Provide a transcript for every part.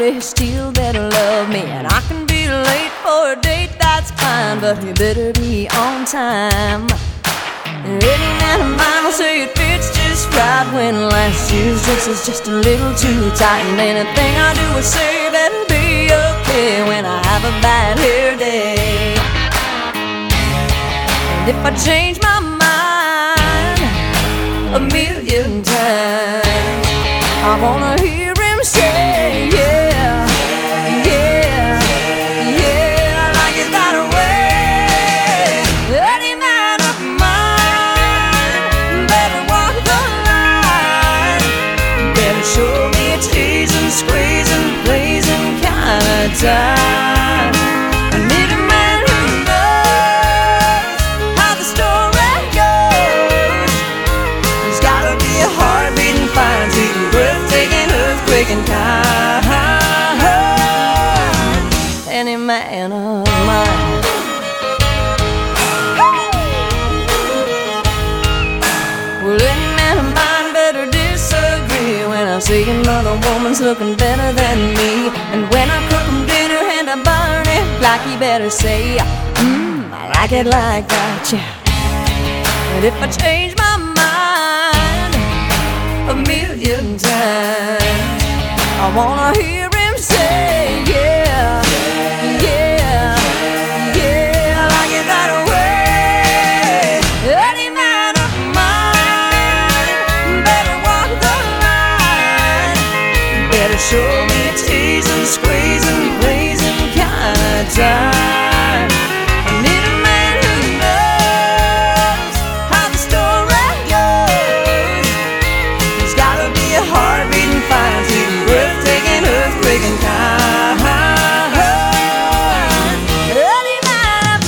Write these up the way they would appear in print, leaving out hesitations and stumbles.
you still better love me. And I can be late for a date, that's fine, but you better be on time. Any man of mine will say it fits just right when last year's dress is just a little too tight. And anything I do or say better be okay when I have a bad hair day. And if I change my mind a million times, I wanna hear him say, yeah, yeah, yeah, I like it that way. Any man of mine better walk the line, better show me a teasing, squeezing, blazing kind of time. I need a man who knows how the story goes. There's gotta be a heart beating fine, sweet, breathtaking, earthquaking kind. Any man of mine. Well, any man of mine better disagree when I see another woman's looking better than me. And when I cook him dinner and I burn it, like he better say, I like it like that, yeah. And if I change my mind a million times, I wanna hear him say, yeah, yeah, yeah, I like it that way. Any man of mine better walk the line, better show me a teasing, squeezing, blazing kind of time. I need a man who knows how the story goes. There's gotta be a heart beating fine, sweet, breathtaking, earthquaking kind. Any man of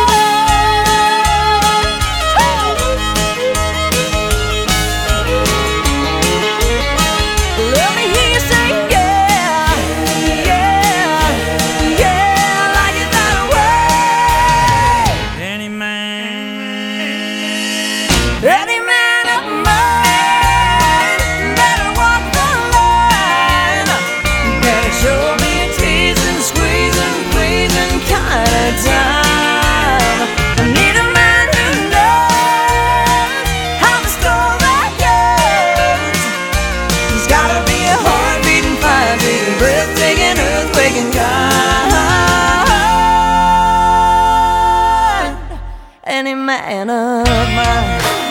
mine. Let me hear you say, yeah, yeah, yeah, I like it that way. Any man of mine better walk the line, better show me a teasing, squeezing, pleasing kind of time. I need a man who knows how the story goes. There's gotta be a heart beating fine, beating, breathtaking, earthquaking kind. Any man of mine.